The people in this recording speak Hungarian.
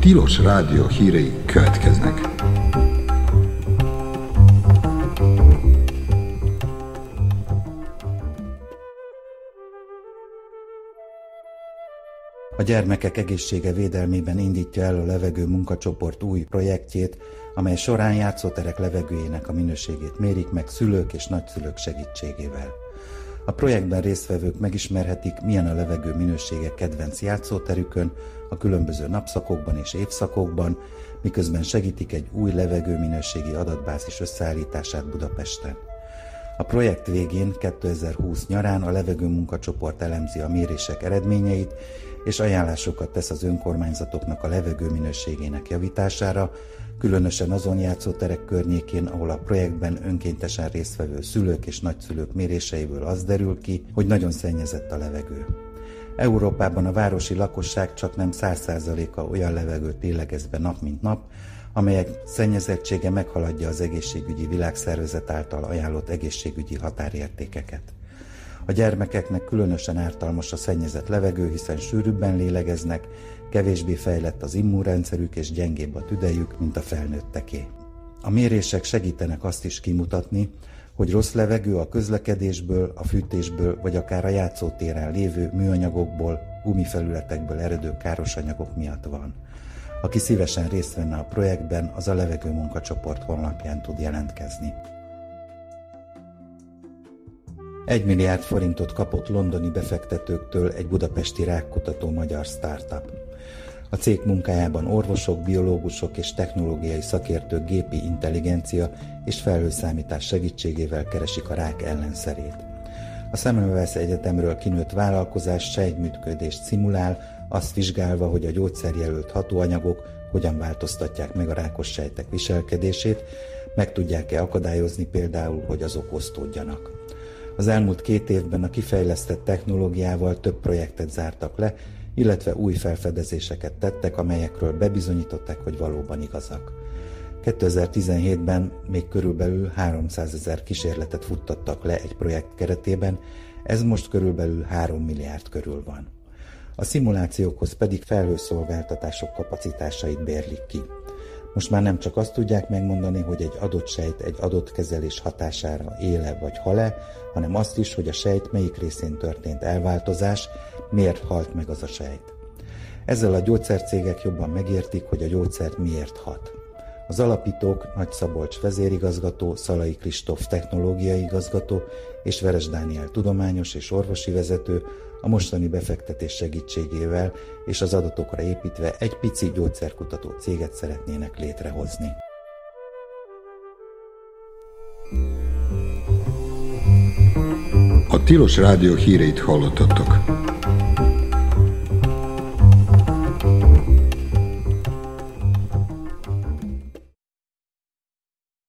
Tilos Rádió hírei következnek. A gyermekek egészsége védelmében indítja el a Levegő munkacsoport új projektjét, amely során játszóterek levegőjének a minőségét mérik meg szülők és nagyszülők segítségével. A projektben résztvevők megismerhetik, milyen a levegő minősége kedvenc játszóterükön, a különböző napszakokban és évszakokban, miközben segítik egy új levegőminőségi adatbázis összeállítását Budapesten. A projekt végén 2020 nyarán a Levegő munkacsoport elemzi a mérések eredményeit, és ajánlásokat tesz az önkormányzatoknak a levegő minőségének javítására, különösen azon játszóterek környékén, ahol a projektben önkéntesen résztvevő szülők és nagyszülők méréseiből az derül ki, hogy nagyon szennyezett a levegő. Európában a városi lakosság csaknem 100%-a olyan levegőt lélegez be nap mint nap, amelyek szennyezettsége meghaladja az egészségügyi világszervezet által ajánlott egészségügyi határértékeket. A gyermekeknek különösen ártalmas a szennyezett levegő, hiszen sűrűbben lélegeznek, kevésbé fejlett az immunrendszerük és gyengébb a tüdejük, mint a felnőtteké. A mérések segítenek azt is kimutatni, hogy rossz levegő a közlekedésből, a fűtésből vagy akár a játszótéren lévő műanyagokból, gumifelületekből eredő káros anyagok miatt van. Aki szívesen részt venne a projektben, az a Levegő munkacsoport honlapján tud jelentkezni. 1 milliárd forintot kapott londoni befektetőktől egy budapesti rákkutató magyar startup. A cég munkájában orvosok, biológusok és technológiai szakértők gépi intelligencia és felhőszámítás segítségével keresik a rák ellenszerét. A Semmelweis Egyetemről kinőtt vállalkozás sejtműködést szimulál, azt vizsgálva, hogy a gyógyszerjelölt hatóanyagok hogyan változtatják meg a rákos sejtek viselkedését, meg tudják-e akadályozni például, hogy azok osztódjanak. Az elmúlt 2 évben a kifejlesztett technológiával több projektet zártak le, illetve új felfedezéseket tettek, amelyekről bebizonyították, hogy valóban igazak. 2017-ben még körülbelül 300 000 kísérletet futtattak le egy projekt keretében, ez most körülbelül 3 milliárd körül van. A szimulációkhoz pedig felhőszolgáltatások kapacitásait bérlik ki. Most már nem csak azt tudják megmondani, hogy egy adott sejt egy adott kezelés hatására éle vagy hal-e, hanem azt is, hogy a sejt melyik részén történt elváltozás, miért halt meg az a sejt. Ezzel a gyógyszercégek jobban megértik, hogy a gyógyszer miért hat. Az alapítók Nagy Szabolcs vezérigazgató, Szalai Kristóf technológiai igazgató és Veres Dániel tudományos és orvosi vezető a mostani befektetés segítségével és az adatokra építve egy pici gyógyszerkutató céget szeretnének létrehozni. A Tilos Rádió híreit hallottatok.